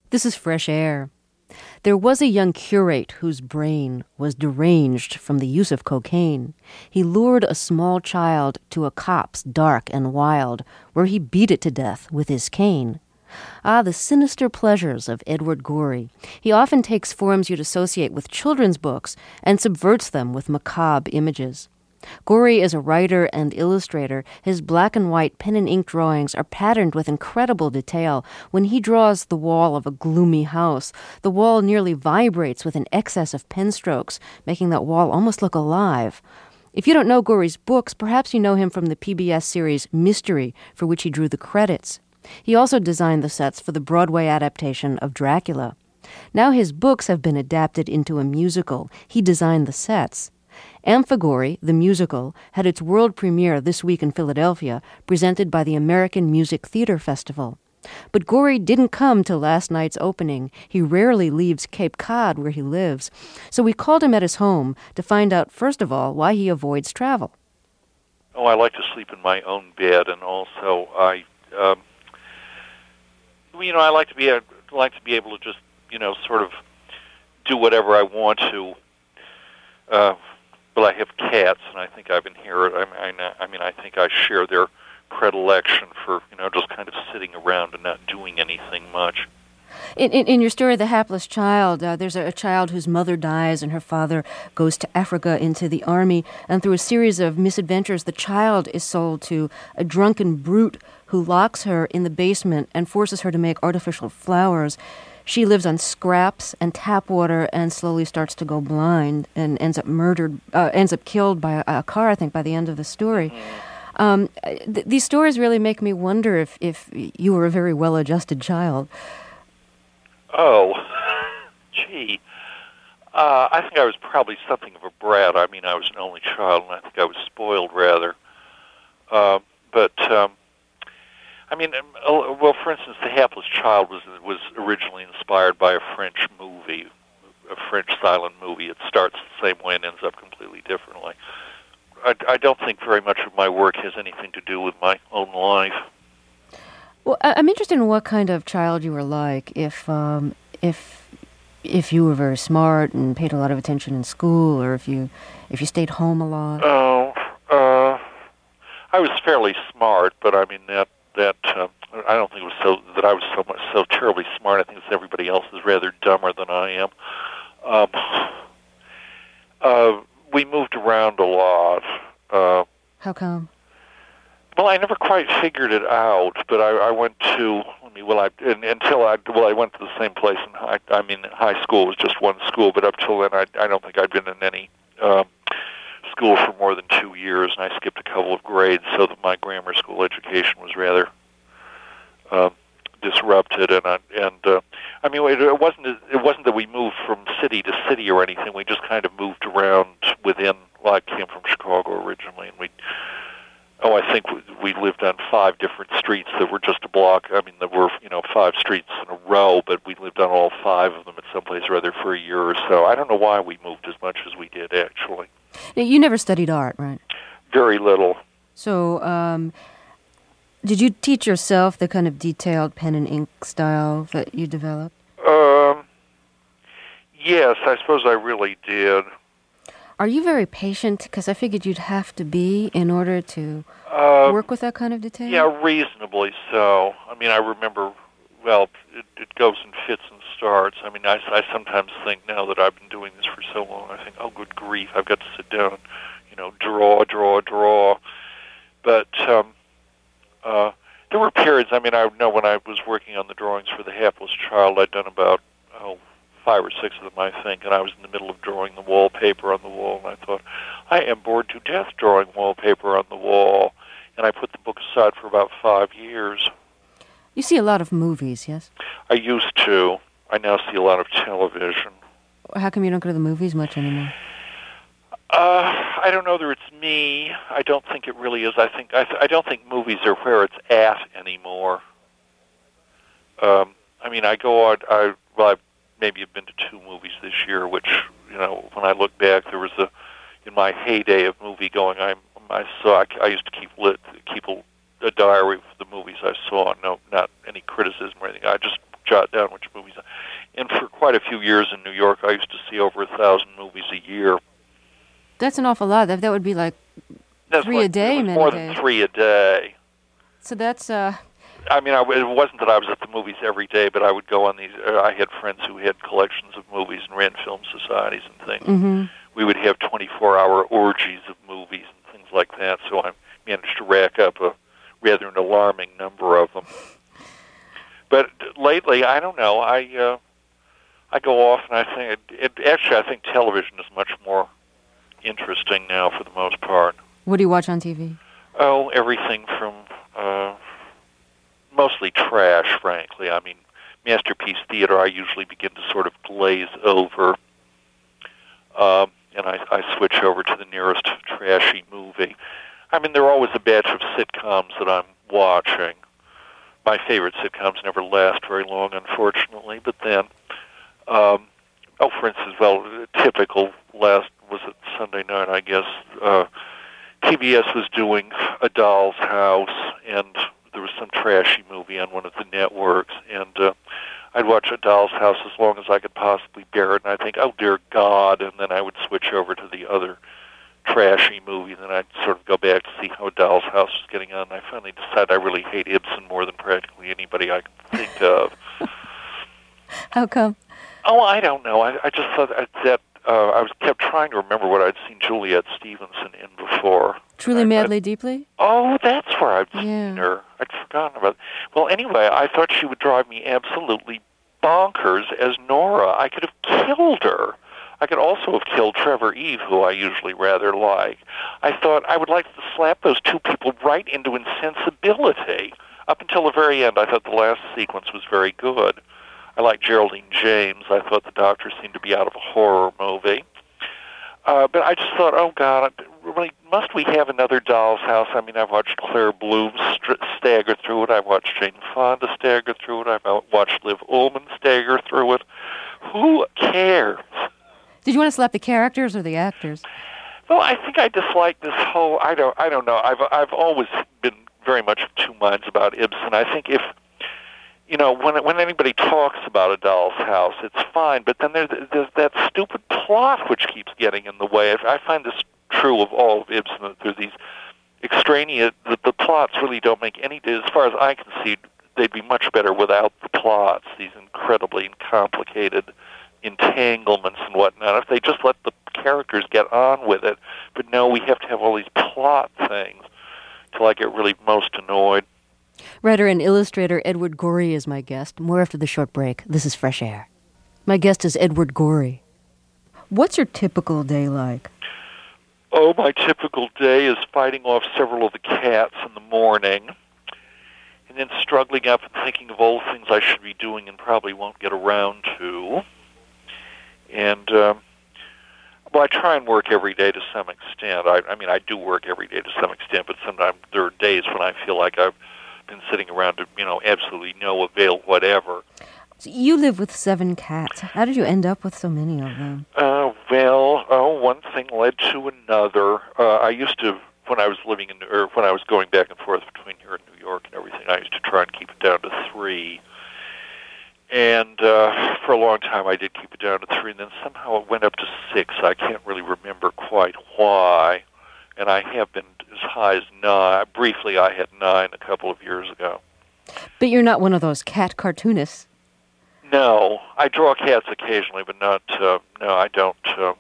This is Fresh Air. There was a young curate whose brain was deranged from the use of cocaine. He lured a small child to a copse dark and wild, where he beat it to death with his cane. Ah, the sinister pleasures of Edward Gorey. He often takes forms you'd associate with children's books and subverts them with macabre images. Gorey is a writer and illustrator. His black and white pen and ink drawings are patterned with incredible detail. When he draws the wall of a gloomy house, the wall nearly vibrates with an excess of pen strokes, making that wall almost look alive. If you don't know Gorey's books, perhaps you know him from the PBS series Mystery, for which he drew the credits. He also designed the sets for the Broadway adaptation of Dracula. Now his books have been adapted into a musical. He designed the sets. Amphigory, the musical, had its world premiere this week in Philadelphia, presented by the American Music Theater Festival. But Gorey didn't come to last night's opening. He rarely leaves Cape Cod, where he lives. So we called him at his home to find out, first of all, why he avoids travel. Oh, I like to sleep in my own bed, and also I like to be able to just, sort of do whatever I want to. But I have cats, and I think I've inherited. I think I share their predilection for, just kind of sitting around and not doing anything much. In your story, The Hapless Child, there's a child whose mother dies and her father goes to Africa into the army, and through a series of misadventures, the child is sold to a drunken brute who locks her in the basement and forces her to make artificial flowers. She lives on scraps and tap water and slowly starts to go blind and ends up killed by a car, I think, by the end of the story. These stories really make me wonder if you were a very well-adjusted child. Oh, gee. I think I was probably something of a brat. I mean, I was an only child, and I think I was spoiled, rather. For instance, The Hapless Child was originally inspired by a French movie, a French silent movie. It starts the same way and ends up completely differently. I don't think very much of my work has anything to do with my own life. Well, I'm interested in what kind of child you were like. If you were very smart and paid a lot of attention in school, or if you stayed home a lot. I was fairly smart, but I mean that I don't think it was that I was so terribly smart. I think it's everybody else is rather dumber than I am. We moved around a lot. How come? Well, I never quite figured it out, but I went to I went to the same place in high school was just one school, but up till then I don't think I'd been in any school for more than 2 years, and I skipped a couple of grades, so that my grammar school education was rather disrupted. It wasn't that we moved from city to city or anything. We just kind of moved around within. Well, I came from Chicago originally, and I think we lived on 5 different streets that were just a block. I mean, there were 5 streets in a row, but we lived on all 5 of them at some place or other for a year or so. I don't know why we moved as much as we did, actually. Now, you never studied art, right? Very little. So, did you teach yourself the kind of detailed pen and ink style that you developed? Yes, I suppose I really did. Are you very patient? Because I figured you'd have to be in order to work with that kind of detail. Yeah, reasonably so. I mean, I remember, it goes in fits and starts. I mean, I sometimes think now that I've been doing this for so long, I think, oh, good grief, I've got to sit down and, draw. But there were periods, I know when I was working on the drawings for The Hapless Child, I'd done about, 5 or 6 of them, I think, and I was in the middle of drawing the wallpaper on the wall, and I thought, I am bored to death drawing wallpaper on the wall, and I put the book aside for about 5 years. You see a lot of movies, yes? I used to. I now see a lot of television. How come you don't go to the movies much anymore? I don't know whether it's me. I don't think it really is. I don't think movies are where it's at anymore. I go out, I've maybe have been to 2 movies this year, which, when I look back, there was in my heyday of movie going, I used to keep a diary of the movies I saw. No, not any criticism or anything. I just jot down which movies. And for quite a few years in New York, I used to see over 1,000 movies a year. That's an awful lot. That would be like three a day, many more days. Than 3 a day. So that's... I mean, it wasn't that I was at the movies every day, but I would go on these... I had friends who had collections of movies and ran film societies and things. Mm-hmm. We would have 24-hour orgies of movies and things like that, so I managed to rack up a rather an alarming number of them. But lately, I don't know, I go off and I think... I think television is much more interesting now for the most part. What do you watch on TV? Oh, everything from... mostly trash, frankly. I mean, Masterpiece Theater I usually begin to sort of glaze over, and I switch over to the nearest trashy movie. I mean, there are always a batch of sitcoms that I'm watching. My favorite sitcoms never last very long, unfortunately, but then, for instance, typical was it Sunday night, I guess, TBS was doing A Doll's House, and there was some trashy movie on one of the networks, and I'd watch A Doll's House as long as I could possibly bear it, and I'd think, oh, dear God, and then I would switch over to the other trashy movie, and then I'd sort of go back to see how A Doll's House was getting on, and I finally decided I really hate Ibsen more than practically anybody I can think of. How come? Oh, I don't know. I just thought that I kept trying to remember what I'd seen Juliet Stevenson in before. Truly, Madly, Deeply? Oh, that's where I'd seen her. I'd forgotten about it. Well, anyway, I thought she would drive me absolutely bonkers as Nora. I could have killed her. I could also have killed Trevor Eve, who I usually rather like. I thought I would like to slap those two people right into insensibility. Up until the very end, I thought the last sequence was very good. I like Geraldine James. I thought the Doctor seemed to be out of a horror movie. But I just thought, oh, God, really, must we have another Doll's House? I mean, I've watched Claire Bloom stagger through it. I've watched Jane Fonda stagger through it. I've watched Liv Ullmann stagger through it. Who cares? Did you want to slap the characters or the actors? Well, I think I dislike this whole... I don't know. I've always been very much of two minds about Ibsen. I think if... You know, when anybody talks about A Doll's House, it's fine, but then there's that stupid plot which keeps getting in the way. I find this true of all of Ibsen, that there's these extraneous... The plots really don't make any... As far as I can see, they'd be much better without the plots, these incredibly complicated entanglements and whatnot. If they just let the characters get on with it, but no, we have to have all these plot things till I get really most annoyed. Writer and illustrator Edward Gorey is my guest. More after the short break. This is Fresh Air. My guest is Edward Gorey. What's your typical day like? Oh, my typical day is fighting off several of the cats in the morning, and then struggling up and thinking of all the things I should be doing and probably won't get around to. And, I try and work every day to some extent. I mean, I do work every day to some extent, but sometimes there are days when I feel like I've been sitting around to, absolutely no avail whatever. So you live with 7 cats. How did you end up with so many of them? One thing led to another. I used to, when I was when I was going back and forth between here and New York and everything, I used to try and keep it down to 3. And for a long time, I did keep it down to 3, and then somehow it went up to 6. I can't really remember quite why. And I have been as high as 9. Briefly, I had 9 a couple of years ago. But you're not one of those cat cartoonists. No, I draw cats occasionally, but not. No, I don't.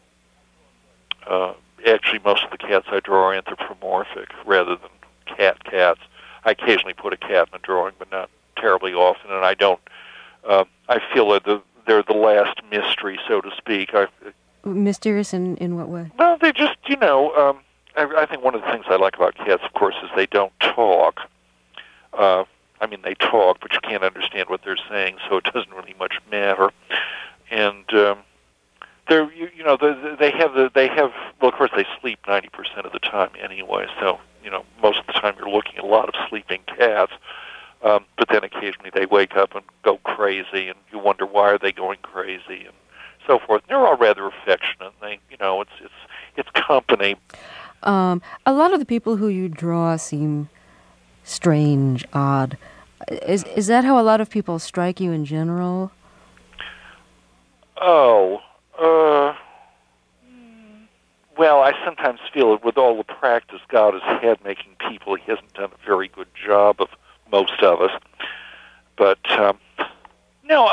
Actually, most of the cats I draw are anthropomorphic rather than cats. I occasionally put a cat in a drawing, but not terribly often. And I don't. I feel that they're the last mystery, so to speak. Mysterious in what way? Well, they just, I think one of the things I like about cats, of course, is they don't talk. I mean, they talk, but you can't understand what they're saying, so it doesn't really much matter. And they have. Well, of course, they sleep 90% of the time anyway. So most of the time you're looking at a lot of sleeping cats. But then occasionally they wake up and go crazy, and you wonder why are they going crazy, and so forth. And they're all rather affectionate. They, it's company. A lot of the people who you draw seem strange, odd. Is that how a lot of people strike you in general? Oh, well, I sometimes feel that with all the practice God has had making people, He hasn't done a very good job of most of us. But no,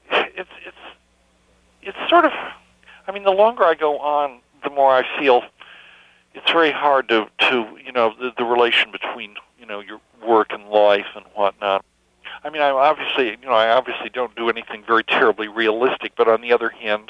it's sort of. I mean, the longer I go on, the more I feel it's very hard to the relation between your work and life and whatnot. I mean, I obviously don't do anything very terribly realistic, but on the other hand,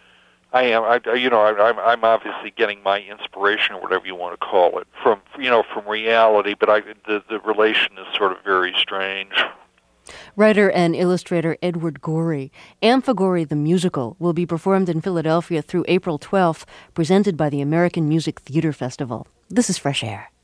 I'm obviously getting my inspiration, or whatever you want to call it, from reality. But the relation is sort of very strange. Writer and illustrator Edward Gorey. Amphigory the Musical will be performed in Philadelphia through April 12th, presented by the American Music Theater Festival. This is Fresh Air.